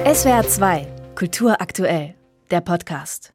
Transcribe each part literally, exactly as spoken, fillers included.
S W R zwei, Kultur aktuell, der Podcast.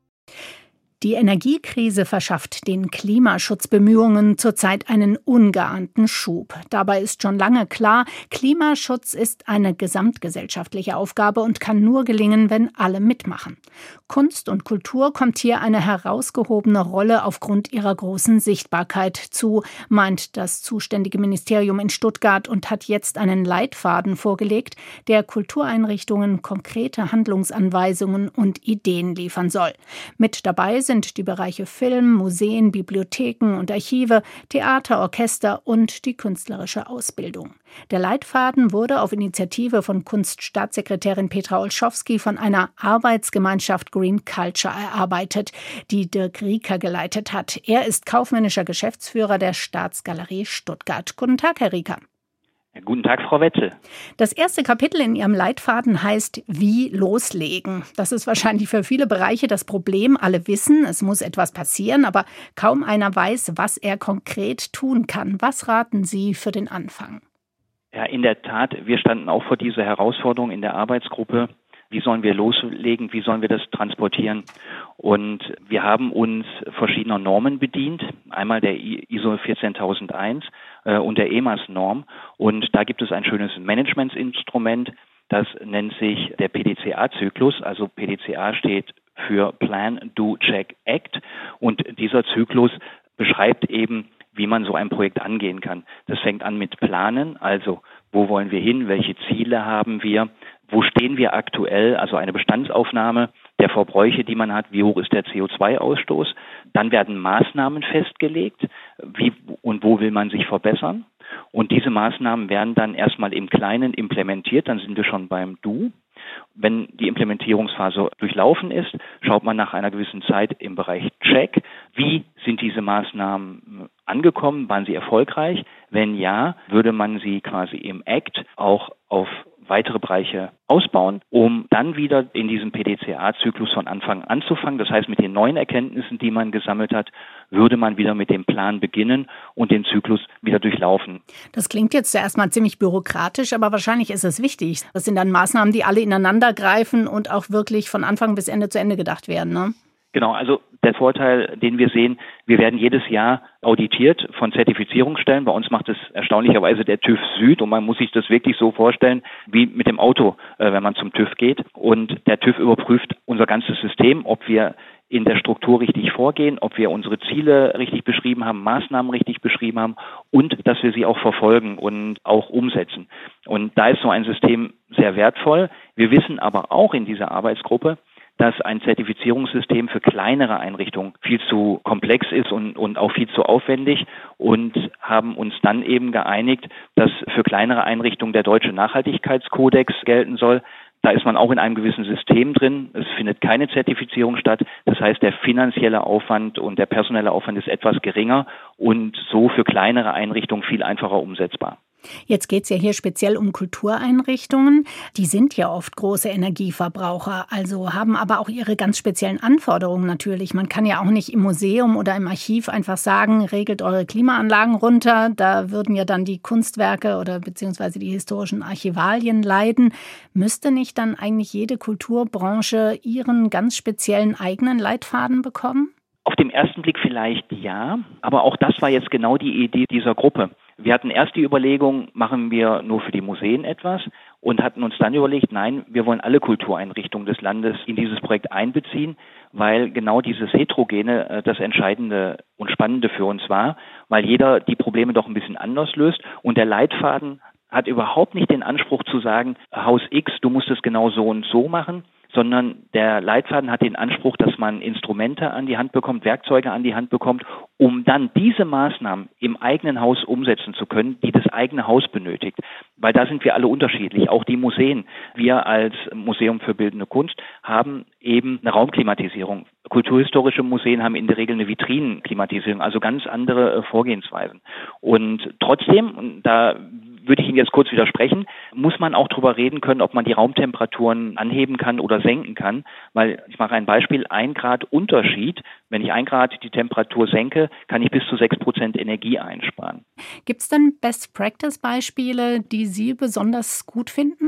Die Energiekrise verschafft den Klimaschutzbemühungen zurzeit einen ungeahnten Schub. Dabei ist schon lange klar, Klimaschutz ist eine gesamtgesellschaftliche Aufgabe und kann nur gelingen, wenn alle mitmachen. Kunst und Kultur kommt hier eine herausgehobene Rolle aufgrund ihrer großen Sichtbarkeit zu, meint das zuständige Ministerium in Stuttgart und hat jetzt einen Leitfaden vorgelegt, der Kultureinrichtungen konkrete Handlungsanweisungen und Ideen liefern soll. Mit dabei sind sind die Bereiche Film, Museen, Bibliotheken und Archive, Theater, Orchester und die künstlerische Ausbildung. Der Leitfaden wurde auf Initiative von Kunststaatssekretärin Petra Olschowski von einer Arbeitsgemeinschaft Green Culture erarbeitet, die Dirk Rieker geleitet hat. Er ist kaufmännischer Geschäftsführer der Staatsgalerie Stuttgart. Guten Tag, Herr Rieker. Guten Tag, Frau Wetzel. Das erste Kapitel in Ihrem Leitfaden heißt Wie loslegen. Das ist wahrscheinlich für viele Bereiche das Problem. Alle wissen, es muss etwas passieren, aber kaum einer weiß, was er konkret tun kann. Was raten Sie für den Anfang? Ja, in der Tat, wir standen auch vor dieser Herausforderung in der Arbeitsgruppe. Wie sollen wir loslegen? Wie sollen wir das transportieren? Und wir haben uns verschiedener Normen bedient. Einmal der I S O vierzehntausendeins äh, und der E M A S-Norm. Und da gibt es ein schönes Managementsinstrument. Das nennt sich der P D C A-Zyklus. Also P D C A steht für Plan, Do, Check, Act. Und dieser Zyklus beschreibt eben, wie man so ein Projekt angehen kann. Das fängt an mit Planen, also wo wollen wir hin, welche Ziele haben wir, wo stehen wir aktuell, also eine Bestandsaufnahme der Verbräuche, die man hat, wie hoch ist der C O zwei Ausstoß. Dann werden Maßnahmen festgelegt, wie und wo will man sich verbessern. Und diese Maßnahmen werden dann erstmal im Kleinen implementiert, dann sind wir schon beim Do. Wenn die Implementierungsphase durchlaufen ist, schaut man nach einer gewissen Zeit im Bereich Check, wie sind diese Maßnahmen angekommen, waren sie erfolgreich? Wenn ja, würde man sie quasi im Act auch auf weitere Bereiche ausbauen, um dann wieder in diesem P D C A-Zyklus von Anfang anzufangen. Das heißt, mit den neuen Erkenntnissen, die man gesammelt hat, würde man wieder mit dem Plan beginnen und den Zyklus wieder durchlaufen. Das klingt jetzt zuerst mal ziemlich bürokratisch, aber wahrscheinlich ist es wichtig. Das sind dann Maßnahmen, die alle ineinander greifen und auch wirklich von Anfang bis Ende zu Ende gedacht werden, ne? Genau, also der Vorteil, den wir sehen, wir werden jedes Jahr auditiert von Zertifizierungsstellen. Bei uns macht es erstaunlicherweise der TÜV Süd und man muss sich das wirklich so vorstellen wie mit dem Auto, äh, wenn man zum TÜV geht. Und der TÜV überprüft unser ganzes System, ob wir in der Struktur richtig vorgehen, ob wir unsere Ziele richtig beschrieben haben, Maßnahmen richtig beschrieben haben und dass wir sie auch verfolgen und auch umsetzen. Und da ist so ein System sehr wertvoll. Wir wissen aber auch in dieser Arbeitsgruppe, dass ein Zertifizierungssystem für kleinere Einrichtungen viel zu komplex ist und, und auch viel zu aufwendig und haben uns dann eben geeinigt, dass für kleinere Einrichtungen der deutsche Nachhaltigkeitskodex gelten soll. Da ist man auch in einem gewissen System drin. Es findet keine Zertifizierung statt. Das heißt, der finanzielle Aufwand und der personelle Aufwand ist etwas geringer und so für kleinere Einrichtungen viel einfacher umsetzbar. Jetzt geht es ja hier speziell um Kultureinrichtungen. Die sind ja oft große Energieverbraucher, also haben aber auch ihre ganz speziellen Anforderungen natürlich. Man kann ja auch nicht im Museum oder im Archiv einfach sagen, regelt eure Klimaanlagen runter. Da würden ja dann die Kunstwerke oder beziehungsweise die historischen Archivalien leiden. Müsste nicht dann eigentlich jede Kulturbranche ihren ganz speziellen eigenen Leitfaden bekommen? Auf den ersten Blick vielleicht ja, aber auch das war jetzt genau die Idee dieser Gruppe. Wir hatten erst die Überlegung, machen wir nur für die Museen etwas und hatten uns dann überlegt, nein, wir wollen alle Kultureinrichtungen des Landes in dieses Projekt einbeziehen, weil genau dieses Heterogene äh, das Entscheidende und Spannende für uns war, weil jeder die Probleme doch ein bisschen anders löst und der Leitfaden hat überhaupt nicht den Anspruch zu sagen, Haus X, du musst es genau so und so machen, sondern der Leitfaden hat den Anspruch, dass man Instrumente an die Hand bekommt, Werkzeuge an die Hand bekommt, um dann diese Maßnahmen im eigenen Haus umsetzen zu können, die das eigene Haus benötigt. Weil da sind wir alle unterschiedlich, auch die Museen. Wir als Museum für Bildende Kunst haben eben eine Raumklimatisierung. Kulturhistorische Museen haben in der Regel eine Vitrinenklimatisierung, also ganz andere Vorgehensweisen. Und trotzdem, da würde ich Ihnen jetzt kurz widersprechen, muss man auch darüber reden können, ob man die Raumtemperaturen anheben kann oder senken kann. Weil, ich mache ein Beispiel, ein Grad Unterschied, wenn ich ein Grad die Temperatur senke, kann ich bis zu sechs Prozent Energie einsparen. Gibt es denn Best-Practice-Beispiele, die Sie besonders gut finden?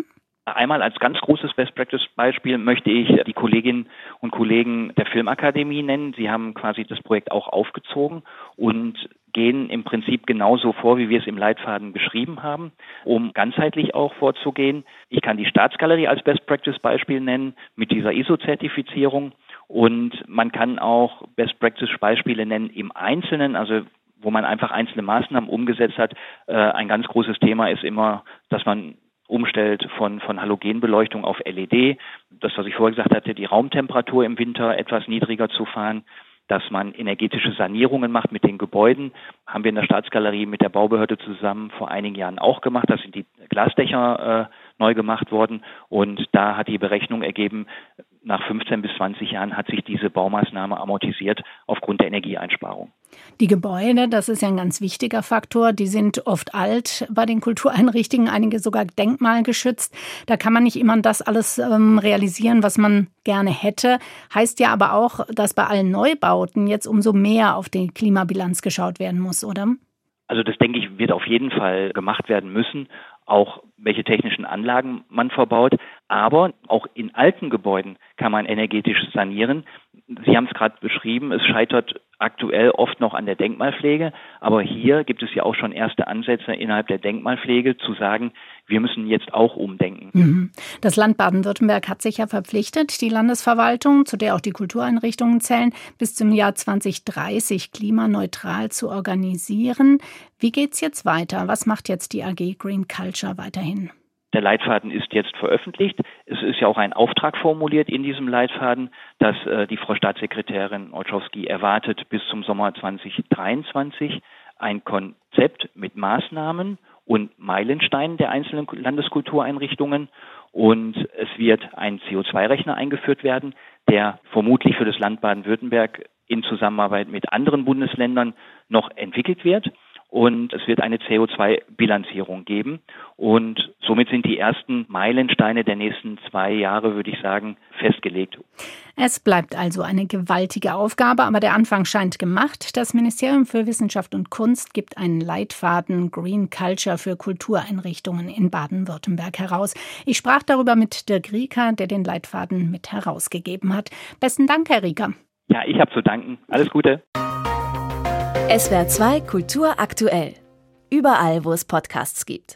Einmal als ganz großes Best-Practice-Beispiel möchte ich die Kolleginnen und Kollegen der Filmakademie nennen. Sie haben quasi das Projekt auch aufgezogen und gehen im Prinzip genauso vor, wie wir es im Leitfaden beschrieben haben, um ganzheitlich auch vorzugehen. Ich kann die Staatsgalerie als Best-Practice-Beispiel nennen mit dieser I S O-Zertifizierung und man kann auch Best-Practice-Beispiele nennen im Einzelnen, also wo man einfach einzelne Maßnahmen umgesetzt hat. Äh, ein ganz großes Thema ist immer, dass man umstellt von, von Halogenbeleuchtung auf L E D. Das, was ich vorher gesagt hatte, die Raumtemperatur im Winter etwas niedriger zu fahren, dass man energetische Sanierungen macht mit den Gebäuden. Haben wir in der Staatsgalerie mit der Baubehörde zusammen vor einigen Jahren auch gemacht. Da sind die Glasdächer äh, neu gemacht worden und da hat die Berechnung ergeben, nach fünfzehn bis zwanzig Jahren hat sich diese Baumaßnahme amortisiert aufgrund der Energieeinsparung. Die Gebäude, das ist ja ein ganz wichtiger Faktor, die sind oft alt bei den Kultureinrichtungen, einige sogar denkmalgeschützt. Da kann man nicht immer das alles ähm, realisieren, was man gerne hätte. Heißt ja aber auch, dass bei allen Neubauten jetzt umso mehr auf die Klimabilanz geschaut werden muss, oder? Also das, denke ich, wird auf jeden Fall gemacht werden müssen, auch welche technischen Anlagen man verbaut. Aber auch in alten Gebäuden kann man energetisch sanieren. Sie haben es gerade beschrieben, es scheitert aktuell oft noch an der Denkmalpflege. Aber hier gibt es ja auch schon erste Ansätze innerhalb der Denkmalpflege zu sagen, wir müssen jetzt auch umdenken. Das Land Baden-Württemberg hat sich ja verpflichtet, die Landesverwaltung, zu der auch die Kultureinrichtungen zählen, bis zum Jahr zwanzig dreißig klimaneutral zu organisieren. Wie geht's jetzt weiter? Was macht jetzt die A G Green Culture weiterhin? Der Leitfaden ist jetzt veröffentlicht. Es ist ja auch ein Auftrag formuliert in diesem Leitfaden, dass äh, die Frau Staatssekretärin Olszowski erwartet bis zum Sommer zwanzig dreiundzwanzig ein Konzept mit Maßnahmen und Meilensteinen der einzelnen Landeskultureinrichtungen. Und es wird ein C O zwei Rechner eingeführt werden, der vermutlich für das Land Baden-Württemberg in Zusammenarbeit mit anderen Bundesländern noch entwickelt wird. Und es wird eine C O zwei Bilanzierung geben. Und somit sind die ersten Meilensteine der nächsten zwei Jahre, würde ich sagen, festgelegt. Es bleibt also eine gewaltige Aufgabe, aber der Anfang scheint gemacht. Das Ministerium für Wissenschaft und Kunst gibt einen Leitfaden Green Culture für Kultureinrichtungen in Baden-Württemberg heraus. Ich sprach darüber mit Dirk Rieker, der den Leitfaden mit herausgegeben hat. Besten Dank, Herr Rieker. Ja, ich habe zu danken. Alles Gute. S W R zwei Kultur aktuell. Überall, wo es Podcasts gibt.